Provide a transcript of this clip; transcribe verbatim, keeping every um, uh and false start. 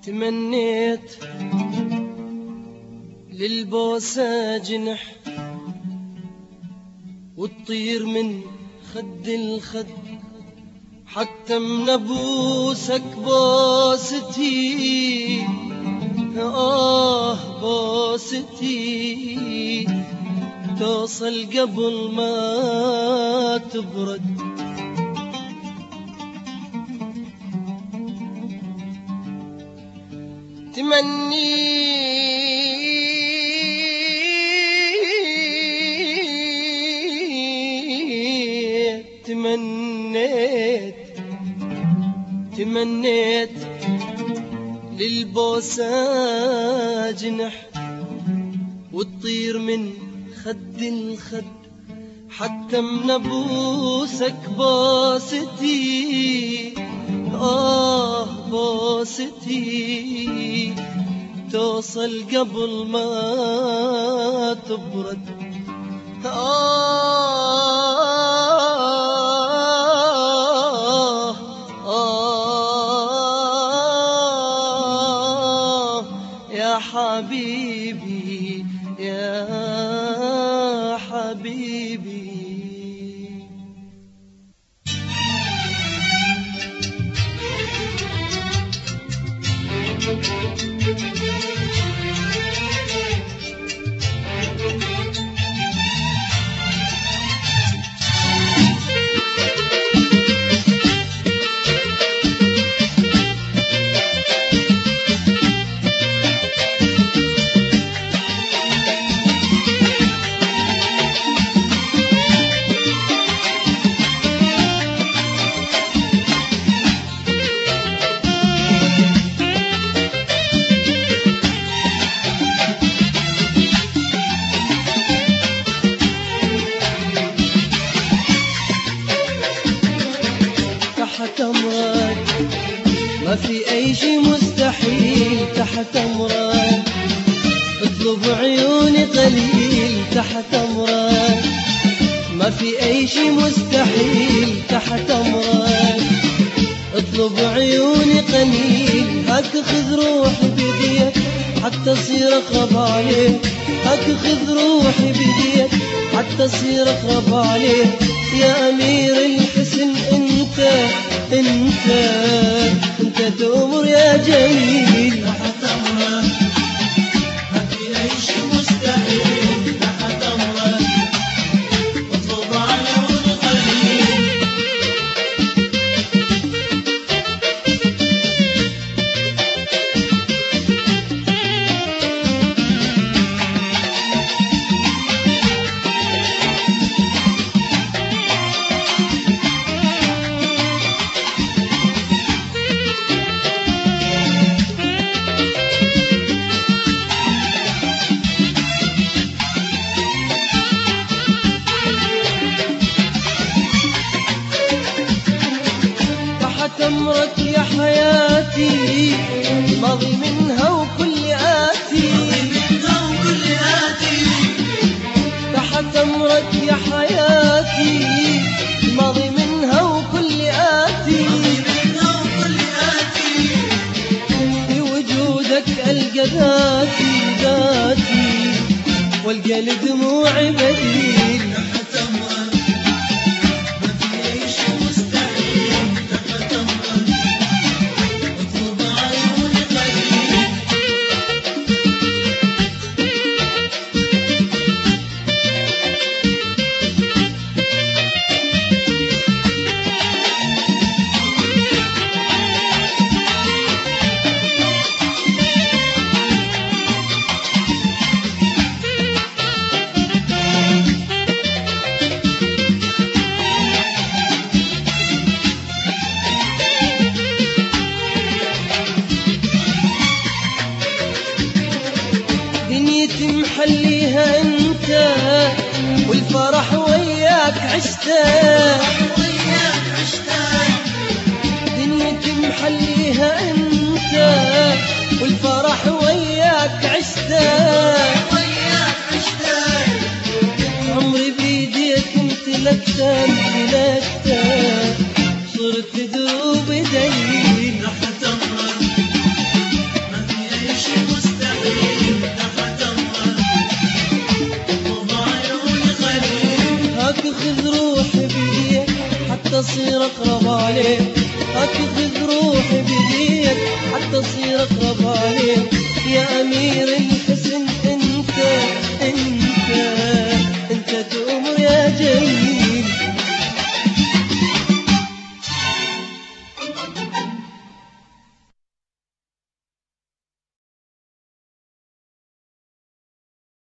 تمنيت للبوسة جنح وتطير من خد الخد، حتى من ابوسك بوستي، آه بوستي توصل قبل ما تبرد. تمنيت تمنيت تمنيت للبوسة جنح وتطير من خد الخد، حتى من ابوسك بوستي، آه بوستي توصل قبل ما تبرد. آه آه يا حبيبي يا حبيبي. تحت امرك ما في اي شي مستحيل، تحت امرك اطلب عيوني قليل، تحت امرك ما في اي شي مستحيل، تحت امرك اطلب عيوني قليل. هاك خذ روحي بيديك حتى اصير اقرب عليك، هاك خذ روحي بيديك حتى اصير اقرب عليك. يا امير الحسن انت انت انت تؤمر يا جميل. تحت امرك ما في اي شي مستحيل، تحت امرك اطلب عيوني قليل. تحت امرك يا حياتي الماضي منها وكل آتي، منها وكل آتي. تحت امرك يا حياتي الماضي منها وكل آتي، منها وكل آتي. بوجودك ألقى ذاتي ذاتي والقى لدموعي بديل. تحت امرك ما في اي شي مستحيل، تحت امرك اطلب عيوني قليل. دنيتي محليها انت والفرح وياك عشته، وياك عشتاق. دنيتي محليها انت والفرح وياك عشته، وياك عشتاق. عمري بيديك امتلكته امتلكته صرت دروب دليل. تحت امرك حتى اصير اقرب عليك، اخذ روحي بيديك حتى اصير اقرب عليك يا امير